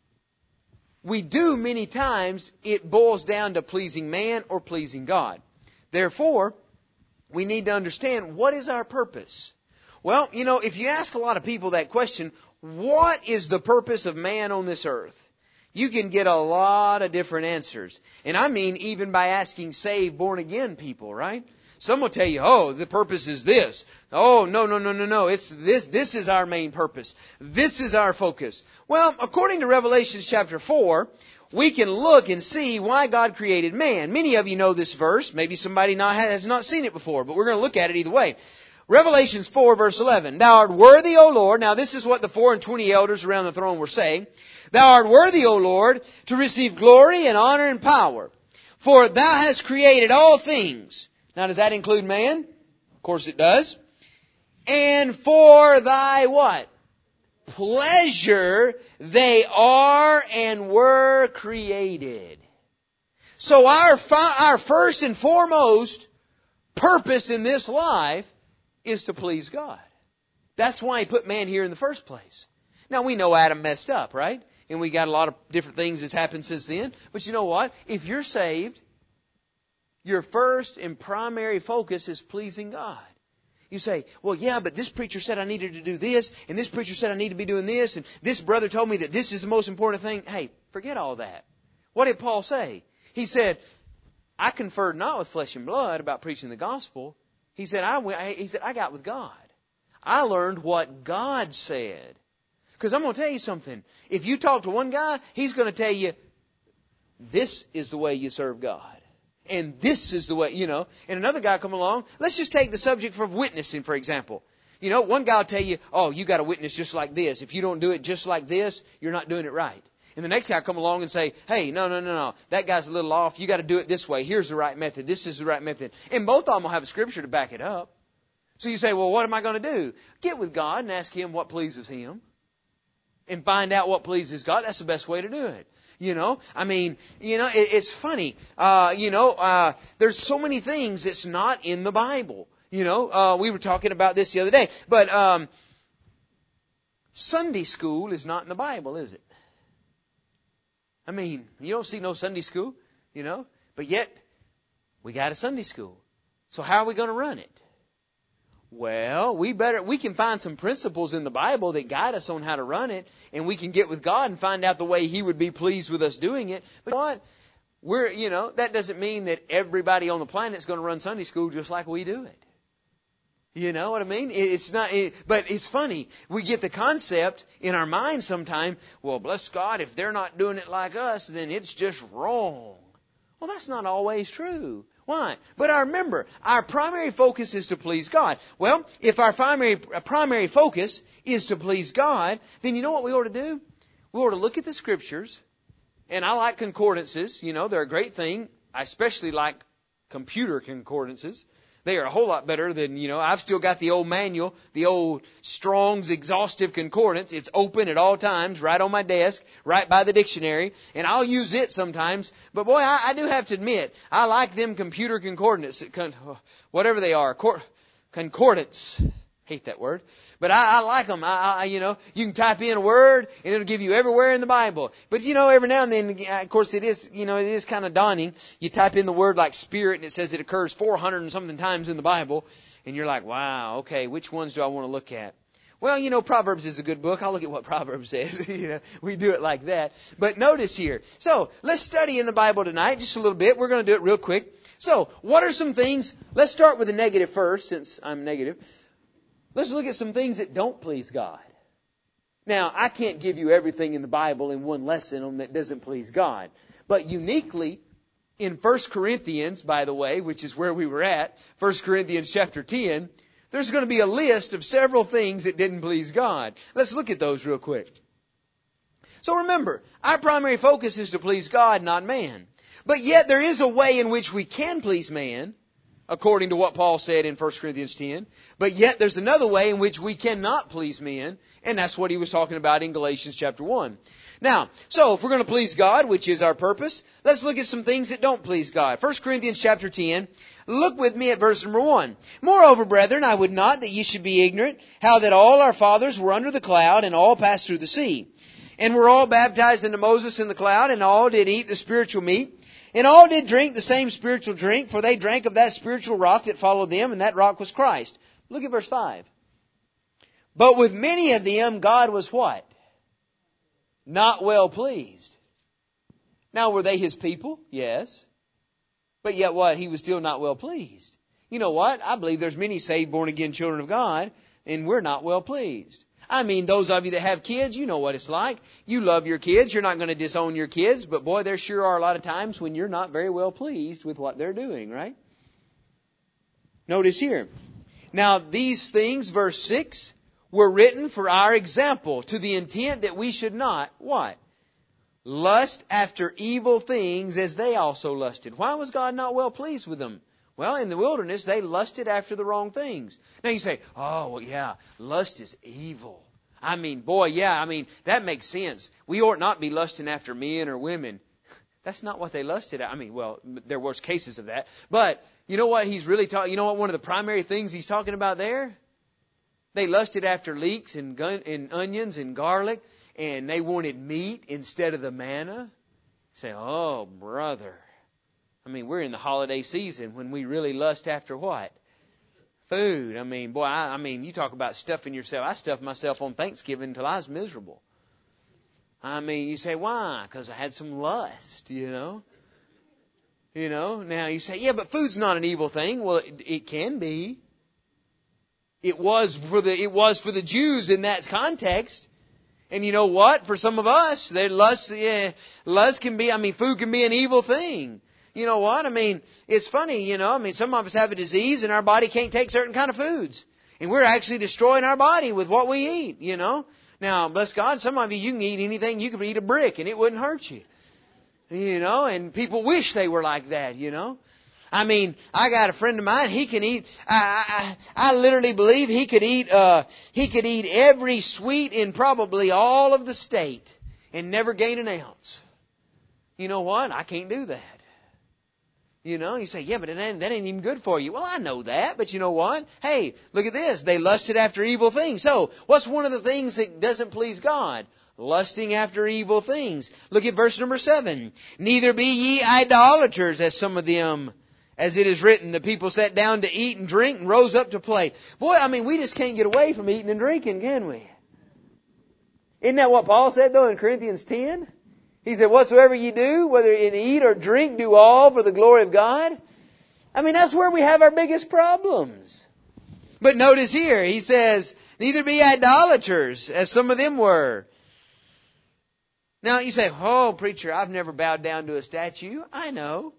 we do many times, it boils down to pleasing man or pleasing God. Therefore, we need to understand, what is our purpose? Well, you know, if you ask a lot of people that question, what is the purpose of man on this earth? You can get a lot of different answers. And I mean even by asking saved, born again people, right? Some will tell you, oh, the purpose is this. Oh, no, no, no, no, no. It's this. This is our main purpose. This is our focus. Well, according to Revelation chapter four, we can look and see why God created man. Many of you know this verse. Maybe somebody not, has not seen it before, but we're going to look at it either way. Revelation four, verse eleven. Thou art worthy, O Lord. Now, this is what the four and twenty elders around the throne were saying. Thou art worthy, O Lord, to receive glory and honor and power. For thou hast created all things. Now, does that include man? Of course it does. And for thy what? Pleasure they are and were created. So our, our first and foremost purpose in this life is to please God. That's why He put man here in the first place. Now, we know Adam messed up, right? And we got a lot of different things that's happened since then. But you know what? If you're saved, your first and primary focus is pleasing God. You say, well, yeah, but this preacher said I needed to do this, and this preacher said I need to be doing this, and this brother told me that this is the most important thing. Hey, forget all that. What did Paul say? He said, I conferred not with flesh and blood about preaching the gospel. He said, I, he said, I got with God. I learned what God said. Because I'm going to tell you something. If you talk to one guy, he's going to tell you, this is the way you serve God. And this is the way, you know. And another guy come along. Let's just take the subject for witnessing, for example. You know, one guy will tell you, oh, you got to witness just like this. If you don't do it just like this, you're not doing it right. And the next guy come along and say, hey, no, no, no, no. That guy's a little off. You got to do it this way. Here's the right method. This is the right method. And both of them will have a scripture to back it up. So you say, well, what am I going to do? Get with God and ask Him what pleases Him. And find out what pleases God. That's the best way to do it. You know, I mean, you know, it, it's funny. Uh, you know, uh, there's so many things that's not in the Bible. You know, uh, we were talking about this the other day. But um, Sunday school is not in the Bible, is it? I mean, you don't see no Sunday school, you know. But yet, we got a Sunday school. So how are we going to run it? Well, we better, we can find some principles in the Bible that guide us on how to run it, and we can get with God and find out the way He would be pleased with us doing it. But what? We're, you know, that doesn't mean that everybody on the planet is going to run Sunday school just like we do it. You know what I mean? It's not, it, but it's funny. We get the concept in our mind sometime, well, bless God, if they're not doing it like us, then it's just wrong. Well, that's not always true. Why? But I remember, our primary focus is to please God. Well, if our primary, primary focus is to please God, then you know what we ought to do? We ought to look at the Scriptures, and I like concordances. You know, they're a great thing. I especially like computer concordances. They are a whole lot better than, you know, I've still got the old manual, the old Strong's Exhaustive Concordance. It's open at all times, right on my desk, right by the dictionary, and I'll use it sometimes. But boy, I, I do have to admit, I like them computer concordance, whatever they are, concordance. Hate that word. But I, I like them. I, I, you know, you can type in a word and it'll give you everywhere in the Bible. But you know, every now and then, of course, it is, you know, it is kind of daunting. You type in the word like spirit and it says it occurs four hundred and something times in the Bible. And you're like, wow, okay, which ones do I want to look at? Well, you know, Proverbs is a good book. I'll look at what Proverbs says. You know, we do it like that. But notice here. So, let's study in the Bible tonight just a little bit. We're going to do it real quick. So, what are some things? Let's start with the negative first, since I'm negative. Let's look at some things that don't please God. Now, I can't give you everything in the Bible in one lesson on that doesn't please God. But uniquely, in First Corinthians, by the way, which is where we were at, First Corinthians chapter ten, there's going to be a list of several things that didn't please God. Let's look at those real quick. So remember, our primary focus is to please God, not man. But yet there is a way in which we can please man, according to what Paul said in First Corinthians ten. But yet there's another way in which we cannot please men, and that's what he was talking about in Galatians chapter one. Now, so if we're going to please God, which is our purpose, let's look at some things that don't please God. First Corinthians chapter ten, look with me at verse number one. Moreover, brethren, I would not that ye should be ignorant, how that all our fathers were under the cloud, and all passed through the sea. And were all baptized into Moses in the cloud, and all did eat the spiritual meat. And all did drink the same spiritual drink, for they drank of that spiritual rock that followed them, and that rock was Christ. Look at verse five. But with many of them God was what? Not well pleased. Now, were they His people? Yes. But yet what? He was still not well pleased. You know what? I believe there's many saved, born-again children of God, and we're not well pleased. I mean, those of you that have kids, you know what it's like. You love your kids. You're not going to disown your kids. But boy, there sure are a lot of times when you're not very well pleased with what they're doing, right? Notice here. Now, these things, verse six, were written for our example, to the intent that we should not, what? Lust after evil things as they also lusted. Why was God not well pleased with them? Well, in the wilderness, they lusted after the wrong things. Now you say, oh, well, yeah, lust is evil. I mean, boy, yeah, I mean, that makes sense. We ought not be lusting after men or women. That's not what they lusted at. I mean, well, there was cases of that. But you know what he's really talking, you know what one of the primary things he's talking about there? They lusted after leeks and, gun, and onions and garlic, and they wanted meat instead of the manna. You say, oh, brother. I mean, we're in the holiday season when we really lust after what? Food. I mean, boy, I, I mean, you talk about stuffing yourself. I stuffed myself on Thanksgiving until I was miserable. I mean, you say, why? Because I had some lust, you know. You know, now you say, yeah, but food's not an evil thing. Well, it, it can be. It was for the, it was for the Jews in that context. And you know what? For some of us, their lust, yeah, lust can be, I mean, food can be an evil thing. You know what? I mean, it's funny, you know, I mean, some of us have a disease and our body can't take certain kind of foods. And we're actually destroying our body with what we eat, you know. Now, bless God, some of you, you can eat anything. You could eat a brick and it wouldn't hurt you. You know, and people wish they were like that, you know. I mean, I got a friend of mine, he can eat, I, I, I literally believe he could eat, uh, he could eat every sweet in probably all of the state and never gain an ounce. You know what? I can't do that. You know, you say, yeah, but that ain't, that ain't even good for you. Well, I know that, but you know what? Hey, look at this. They lusted after evil things. So, what's one of the things that doesn't please God? Lusting after evil things. Look at verse number seven. Neither be ye idolaters, as some of them, as it is written, the people sat down to eat and drink and rose up to play. Boy, I mean, we just can't get away from eating and drinking, can we? Isn't that what Paul said, though, in Corinthians ten? He said, whatsoever ye do, whether in eat or drink, do all for the glory of God. I mean, that's where we have our biggest problems. But notice here, he says, neither be idolaters, as some of them were. Now, you say, oh, preacher, I've never bowed down to a statue. I know.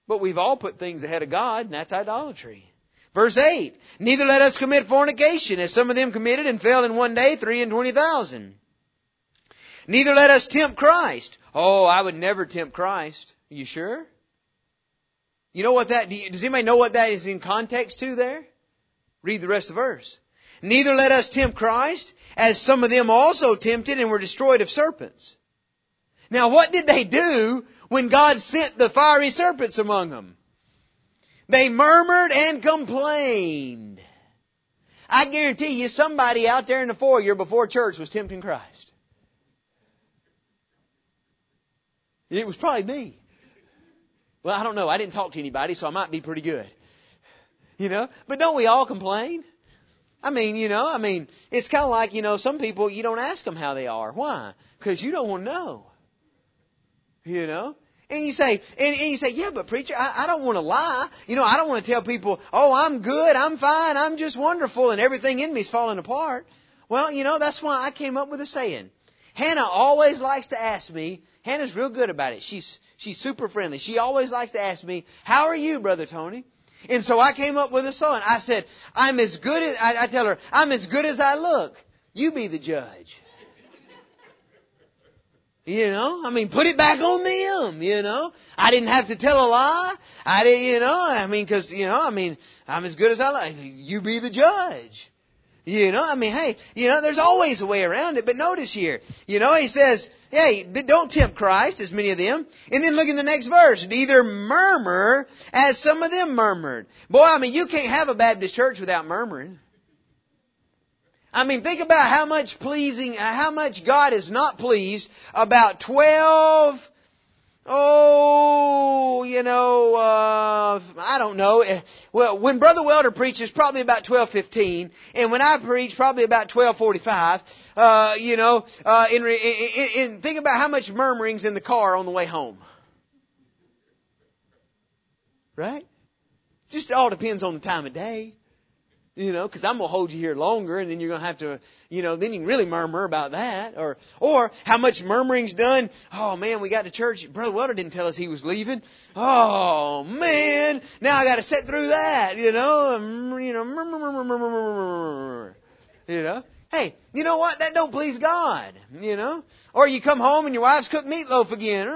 But we've all put things ahead of God, and that's idolatry. Verse eight, neither let us commit fornication, as some of them committed and fell in one day, three and twenty thousand. Neither let us tempt Christ. Oh, I would never tempt Christ. Are you sure? You know what that, does anybody know what that is in context to there? Read the rest of the verse. Neither let us tempt Christ, as some of them also tempted and were destroyed of serpents. Now what did they do when God sent the fiery serpents among them? They murmured and complained. I guarantee you somebody out there in the foyer before church was tempting Christ. It was probably me. Well, I don't know. I didn't talk to anybody, so I might be pretty good. You know? But don't we all complain? I mean, you know, I mean, it's kind of like, you know, some people, you don't ask them how they are. Why? Because you don't want to know. You know? And you say, and, and you say, yeah, but preacher, I, I don't want to lie. You know, I don't want to tell people, oh, I'm good, I'm fine, I'm just wonderful, and everything in me is falling apart. Well, you know, that's why I came up with a saying. Hannah always likes to ask me, Hannah's real good about it. She's, she's super friendly. She always likes to ask me, how are you, Brother Tony? And so I came up with a song. I said, I'm as good as, I, I tell her, I'm as good as I look. You be the judge. You know, I mean, put it back on them, you know. I didn't have to tell a lie. I didn't, you know, I mean, cause, you know, I mean, I'm as good as I like. You be the judge. You know, I mean, hey, you know, there's always a way around it. But notice here, you know, he says, hey, don't tempt Christ, as many of them. And then look in the next verse. Neither murmur, as some of them murmured. Boy, I mean, you can't have a Baptist church without murmuring. I mean, think about how much pleasing, how much God is not pleased about twelve, oh, you know, uh, I don't know. Well, when Brother Welder preaches, probably about twelve fifteen, and when I preach, probably about twelve forty-five. Uh, you know, uh, in, in, in, think about how much murmuring's in the car on the way home. Right? Just all depends on the time of day. You know, because I'm going to hold you here longer, and then you're going to have to, you know, then you can really murmur about that. Or, or how much murmuring's done. Oh, man, we got to church. Brother Welder didn't tell us he was leaving. Oh, man, now I got to sit through that, you know. You know, murmur, murmur, murmur, murmur. You know. Hey, you know what? That don't please God, you know. Or you come home and your wife's cooked meatloaf again.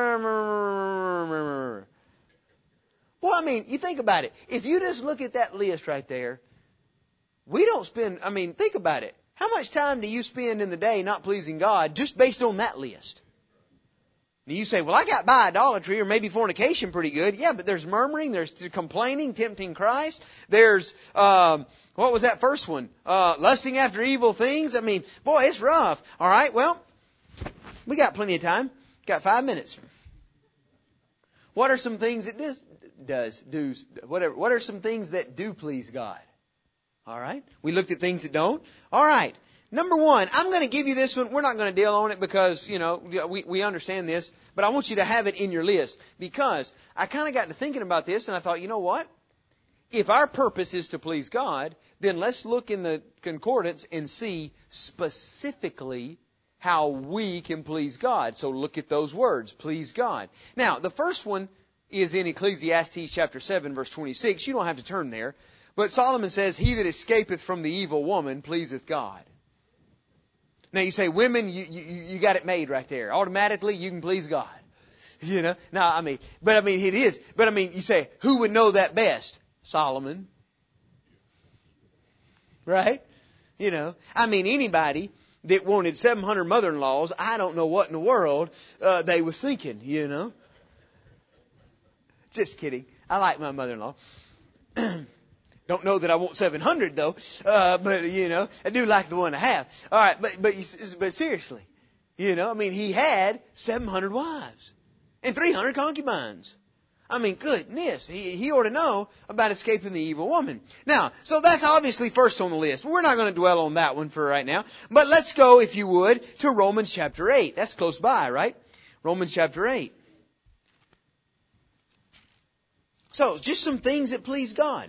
Well, I mean, you think about it. If you just look at that list right there, we don't spend, I mean, think about it. How much time do you spend in the day not pleasing God just based on that list? And you say, well, I got by idolatry or maybe fornication pretty good. Yeah, but there's murmuring, there's complaining, tempting Christ. There's, um, what was that first one? Uh, lusting after evil things. I mean, boy, it's rough. All right, well, we got plenty of time. Got five minutes. What are some things that does, does, does, whatever, what are some things that do please God? All right. We looked at things that don't. All right. Number one, I'm going to give you this one. We're not going to deal on it because, you know, we, we understand this. But I want you to have it in your list because I kind of got to thinking about this and I thought, you know what? If our purpose is to please God, then let's look in the concordance and see specifically how we can please God. So look at those words, please God. Now, the first one is in Ecclesiastes chapter seven, verse twenty-six. You don't have to turn there. But Solomon says, he that escapeth from the evil woman pleaseth God. Now you say, women, you, you, you got it made right there. Automatically, you can please God. You know? No, I mean, but I mean, it is. But I mean, you say, who would know that best? Solomon. Right? You know? I mean, anybody that wanted seven hundred mother-in-laws, I don't know what in the world uh, they was thinking, you know? Just kidding. I like my mother-in-law. Don't know that I want seven hundred though, uh, but you know, I do like the one I have. All right, but but but seriously, you know, I mean, he had seven hundred wives and three hundred concubines. I mean, goodness, he he ought to know about escaping the evil woman. Now, so that's obviously first on the list, but we're not going to dwell on that one for right now. But let's go, if you would, to Romans chapter eight. That's close by, right? Romans chapter eight. So, just some things that please God.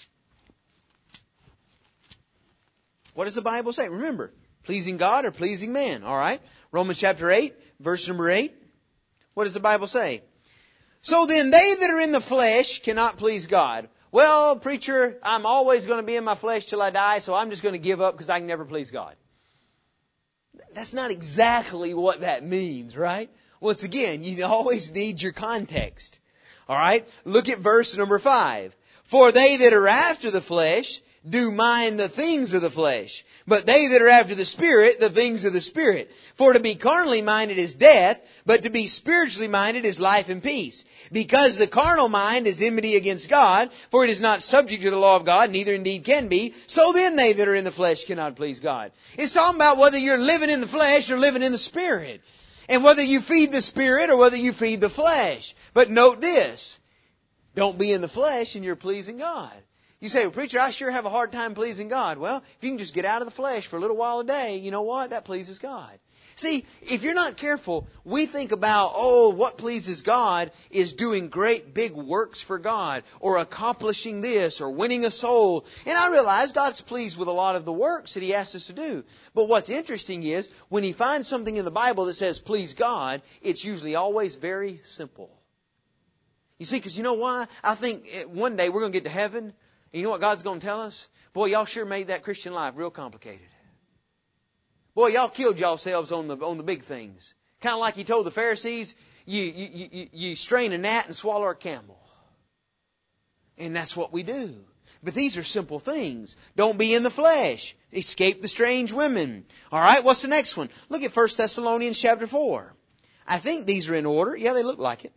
What does the Bible say? Remember, pleasing God or pleasing man. All right. Romans chapter eight, verse number eight. What does the Bible say? So then they that are in the flesh cannot please God. Well, preacher, I'm always going to be in my flesh till I die, so I'm just going to give up because I can never please God. That's not exactly what that means, right? Once again, you always need your context. All right? Look at verse number five. For they that are after the flesh do mind the things of the flesh, but they that are after the Spirit, the things of the Spirit. For to be carnally minded is death, but to be spiritually minded is life and peace. Because the carnal mind is enmity against God, for it is not subject to the law of God, neither indeed can be. So then they that are in the flesh cannot please God. It's talking about whether you're living in the flesh or living in the Spirit. And whether you feed the Spirit or whether you feed the flesh. But note this, don't be in the flesh and you're pleasing God. You say, well, preacher, I sure have a hard time pleasing God. Well, if you can just get out of the flesh for a little while a day, you know what? That pleases God. See, if you're not careful, we think about, oh, what pleases God is doing great big works for God, or accomplishing this, or winning a soul. And I realize God's pleased with a lot of the works that He asks us to do. But what's interesting is, when He finds something in the Bible that says, please God, it's usually always very simple. You see, because you know why? I think one day we're going to get to heaven, and you know what God's going to tell us? Boy, y'all sure made that Christian life real complicated. Boy, y'all killed yourselves on the on the big things. Kind of like He told the Pharisees, you, you, you, you strain a gnat and swallow a camel. And that's what we do. But these are simple things. Don't be in the flesh. Escape the strange women. All right, what's the next one? Look at First Thessalonians chapter four. I think these are in order. Yeah, they look like it.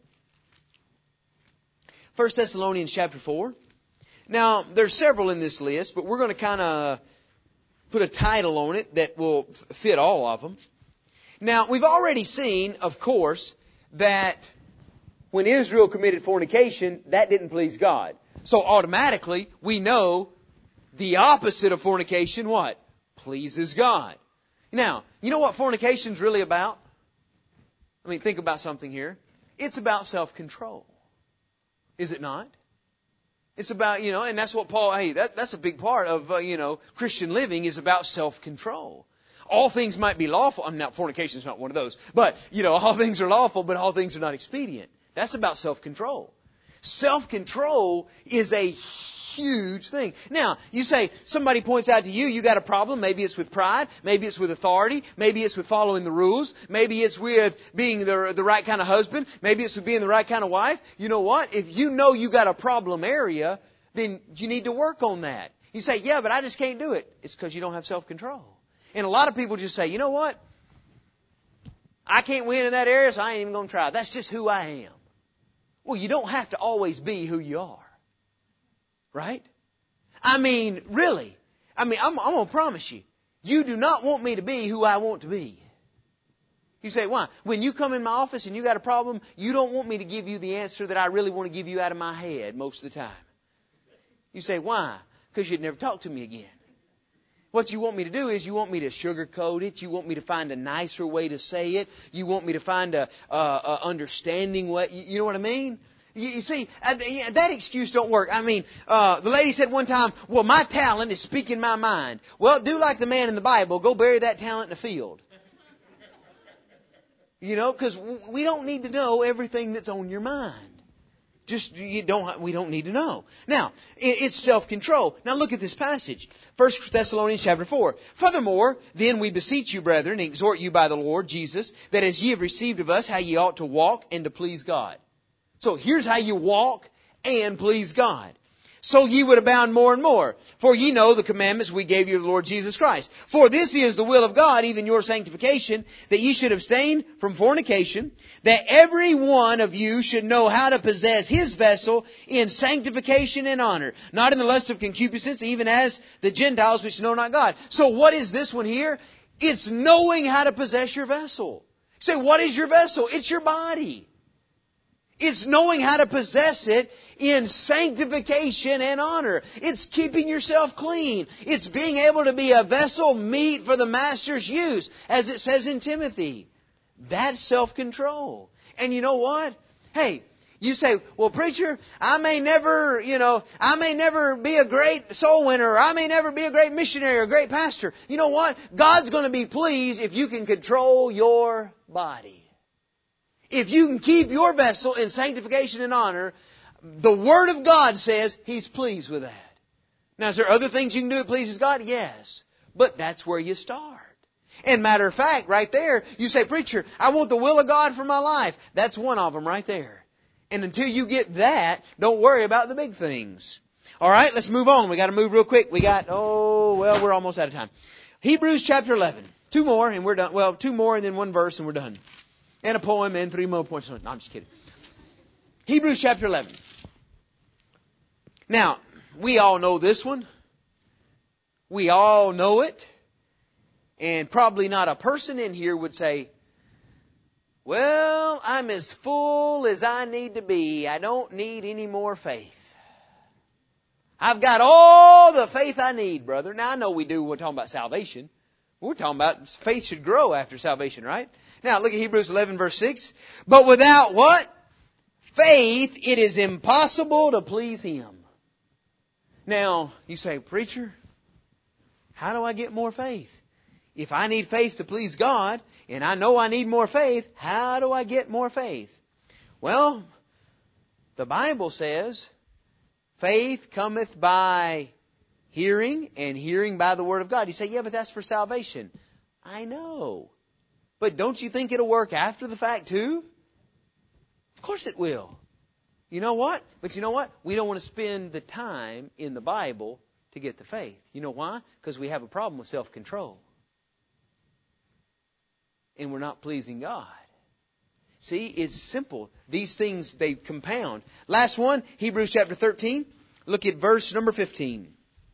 First Thessalonians chapter four. Now, there's several in this list, but we're going to kind of put a title on it that will fit all of them. Now, we've already seen, of course, that when Israel committed fornication, that didn't please God. So automatically, we know the opposite of fornication, what? Pleases God. Now, you know what fornication's really about? I mean, think about something here. It's about self-control. Is it not? It's about, you know, and that's what Paul, hey, that, that's a big part of, uh, you know, Christian living is about self-control. All things might be lawful. I mean, now, fornication is not one of those. But, you know, all things are lawful, but all things are not expedient. That's about self-control. Self-control is a huge thing. Now, you say, somebody points out to you, you got a problem. Maybe it's with pride. Maybe it's with authority. Maybe it's with following the rules. Maybe it's with being the, the right kind of husband. Maybe it's with being the right kind of wife. You know what? If you know you got a problem area, then you need to work on that. You say, yeah, but I just can't do it. It's because you don't have self-control. And a lot of people just say, you know what? I can't win in that area, so I ain't even going to try. That's just who I am. Well, you don't have to always be who you are. Right? I mean, really. I mean, I'm, I'm going to promise you. You do not want me to be who I want to be. You say, why? When you come in my office and you got a problem, you don't want me to give you the answer that I really want to give you out of my head most of the time. You say, why? Because you'd never talk to me again. What you want me to do is you want me to sugarcoat it. You want me to find a nicer way to say it. You want me to find a, a, a understanding way. You know what I mean? You see, that excuse don't work. I mean, uh, the lady said one time, well, my talent is speaking my mind. Well, do like the man in the Bible. Go bury that talent in the field. You know, because we don't need to know everything that's on your mind. Just, you don't, we don't need to know. Now, it's self-control. Now look at this passage. First Thessalonians chapter four. Furthermore, then we beseech you, brethren, and exhort you by the Lord Jesus, that as ye have received of us how ye ought to walk and to please God. So here's how you walk and please God. So ye would abound more and more. For ye know the commandments we gave you of the Lord Jesus Christ. For this is the will of God, even your sanctification, that ye should abstain from fornication, that every one of you should know how to possess his vessel in sanctification and honor, not in the lust of concupiscence, even as the Gentiles which know not God. So what is this one here? It's knowing how to possess your vessel. You say, what is your vessel? It's your body. It's knowing how to possess it in sanctification and honor. It's keeping yourself clean. It's being able to be a vessel meet for the Master's use, as it says in Timothy. That's self-control. And you know what? Hey, you say, well, preacher, I may never, you know, I may never be a great soul winner, or I may never be a great missionary or a great pastor. You know what? God's going to be pleased if you can control your body. If you can keep your vessel in sanctification and honor, the Word of God says He's pleased with that. Now, is there other things you can do that pleases God? Yes. But that's where you start. And matter of fact, right there, you say, preacher, I want the will of God for my life. That's one of them right there. And until you get that, don't worry about the big things. All right, let's move on. We got to move real quick. We got, oh, well, we're almost out of time. Hebrews chapter eleven. Two more and we're done. Well, two more and then one verse and we're done. And a poem and three more points. No, I'm just kidding. Hebrews chapter eleven. Now, we all know this one. We all know it. And probably not a person in here would say, well, I'm as full as I need to be. I don't need any more faith. I've got all the faith I need, brother. Now, I know we do when we're talking about salvation. We're talking about faith should grow after salvation, right? Now, look at Hebrews eleven, verse six. But without what? Faith, it is impossible to please Him. Now, you say, preacher, how do I get more faith? If I need faith to please God, and I know I need more faith, how do I get more faith? Well, the Bible says, faith cometh by hearing, and hearing by the Word of God. You say, yeah, but that's for salvation. I know. But don't you think it'll work after the fact too? Of course it will. You know what? But you know what? We don't want to spend the time in the Bible to get the faith. You know why? Because we have a problem with self-control. And we're not pleasing God. See, it's simple. These things, they compound. Last one, Hebrews chapter thirteen. Look at verse number fifteen.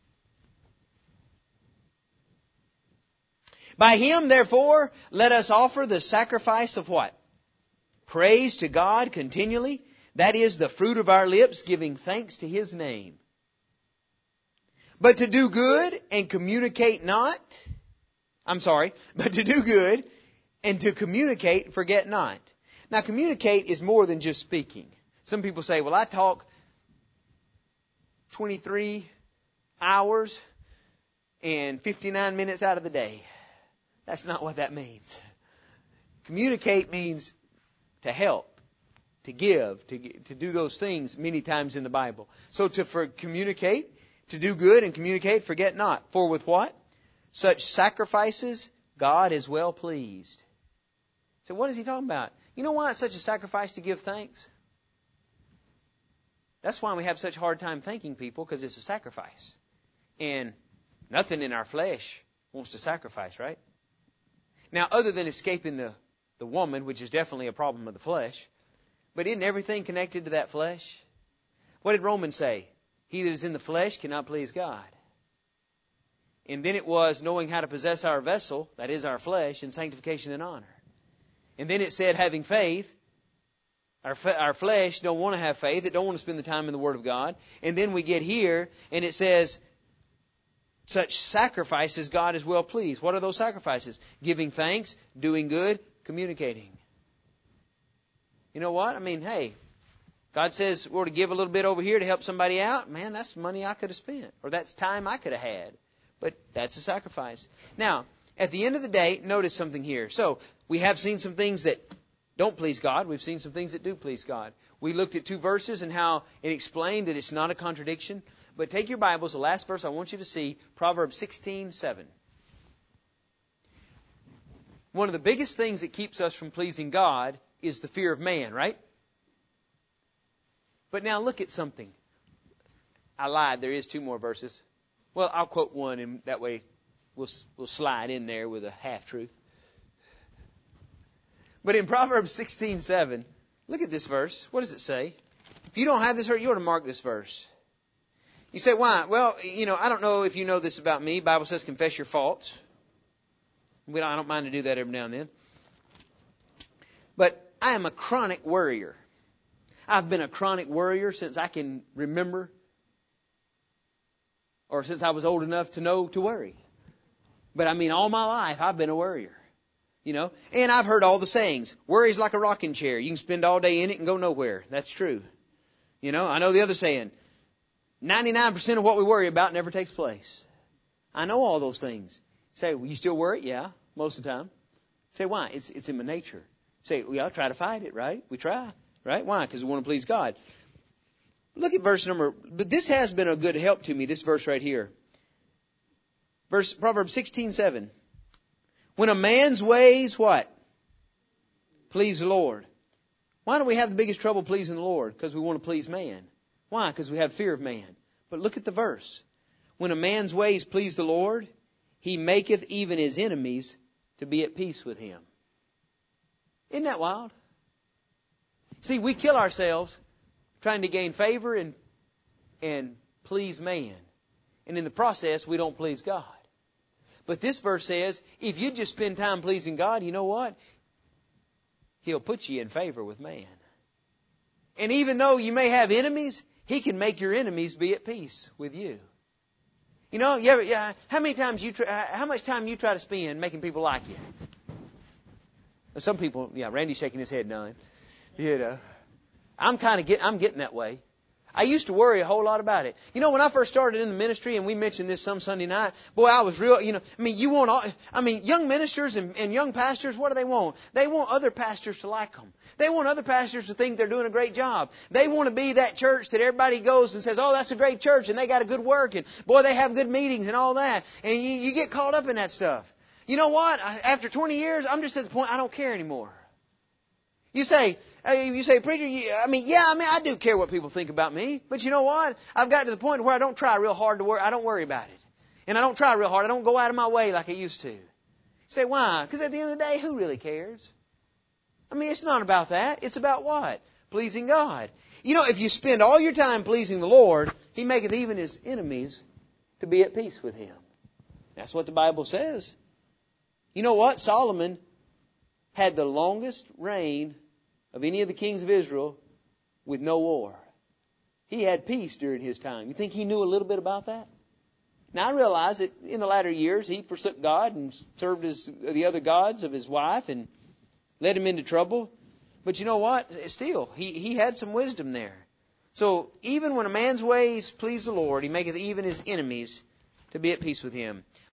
By Him, therefore, let us offer the sacrifice of what? Praise to God continually. That is the fruit of our lips, giving thanks to His name. But to do good and communicate not. I'm sorry. But to do good and to communicate, forget not. Now, communicate is more than just speaking. Some people say, well, I talk twenty-three hours and fifty-nine minutes out of the day. That's not what that means. Communicate means to help, to give, to to do those things many times in the Bible. So to for communicate, to do good and communicate, forget not. For with what? Such sacrifices God is well pleased. So what is he talking about? You know why it's such a sacrifice to give thanks? That's why we have such a hard time thanking people, because it's a sacrifice. And nothing in our flesh wants to sacrifice, right? Now, other than escaping the, the woman, which is definitely a problem of the flesh, but isn't everything connected to that flesh? What did Romans say? He that is in the flesh cannot please God. And then it was knowing how to possess our vessel, that is our flesh, in sanctification and honor. And then it said having faith. Our, our flesh don't want to have faith. It don't want to spend the time in the Word of God. And then we get here and it says, such sacrifices God is well pleased. What are those sacrifices? Giving thanks, doing good, communicating. You know what? I mean, hey, God says we're to give a little bit over here to help somebody out. Man, that's money I could have spent. Or that's time I could have had. But that's a sacrifice. Now, at the end of the day, notice something here. So, we have seen some things that don't please God. We've seen some things that do please God. We looked at two verses and how it explained that it's not a contradiction. But take your Bibles, the last verse I want you to see, Proverbs sixteen seven. One of the biggest things that keeps us from pleasing God is the fear of man, right? But now look at something. I lied, there is two more verses. Well, I'll quote one, and that way we'll, we'll slide in there with a half-truth. But in Proverbs sixteen seven, look at this verse. What does it say? If you don't have this verse, you ought to mark this verse. You say, why? Well, you know, I don't know if you know this about me. The Bible says confess your faults. We don't, I don't mind to do that every now and then. But I am a chronic worrier. I've been a chronic worrier since I can remember, or since I was old enough to know to worry. But I mean, all my life, I've been a worrier. You know, and I've heard all the sayings. Worry's like a rocking chair. You can spend all day in it and go nowhere. That's true. You know, I know the other saying. ninety-nine percent of what we worry about never takes place. I know all those things. Say, well, you still worry? Yeah, most of the time. Say, why? It's, it's in my nature. Say, we all try to fight it, right? We try, right? Why? Because we want to please God. Look at verse number, but this has been a good help to me, this verse right here. Verse, Proverbs sixteen seven. When a man's ways, what? Please the Lord. Why do we have the biggest trouble pleasing the Lord? Because we want to please man. Why? Because we have fear of man. But look at the verse. When a man's ways please the Lord, he maketh even his enemies to be at peace with him. Isn't that wild? See, we kill ourselves trying to gain favor and, and please man. And in the process, we don't please God. But this verse says, if you just spend time pleasing God, you know what? He'll put you in favor with man. And even though you may have enemies, He can make your enemies be at peace with you. You know, you ever, yeah, how many times you try, how much time you try to spend making people like you? Some people, yeah, Randy's shaking his head, none. You know, I'm kind of get, I'm getting that way. I used to worry a whole lot about it. You know, when I first started in the ministry, and we mentioned this some Sunday night, boy, I was real, you know, I mean, you want all, I mean, young ministers and, and young pastors, what do they want? They want other pastors to like them. They want other pastors to think they're doing a great job. They want to be that church that everybody goes and says, oh, that's a great church, and they got a good work, and boy, they have good meetings and all that. And you, you get caught up in that stuff. You know what? After twenty years, I'm just at the point I don't care anymore. You say, you say, preacher, you, I mean, yeah, I mean, I do care what people think about me. But you know what? I've got to the point where I don't try real hard to worry. I don't worry about it. And I don't try real hard. I don't go out of my way like I used to. You say, why? Because at the end of the day, who really cares? I mean, it's not about that. It's about what? Pleasing God. You know, if you spend all your time pleasing the Lord, He maketh even His enemies to be at peace with Him. That's what the Bible says. You know what? Solomon had the longest reign of any of the kings of Israel with no war. He had peace during his time. You think he knew a little bit about that? Now I realize that in the latter years he forsook God and served his, the other gods of his wife and led him into trouble. But you know what? Still, he, he had some wisdom there. So even when a man's ways please the Lord, He maketh even his enemies to be at peace with him.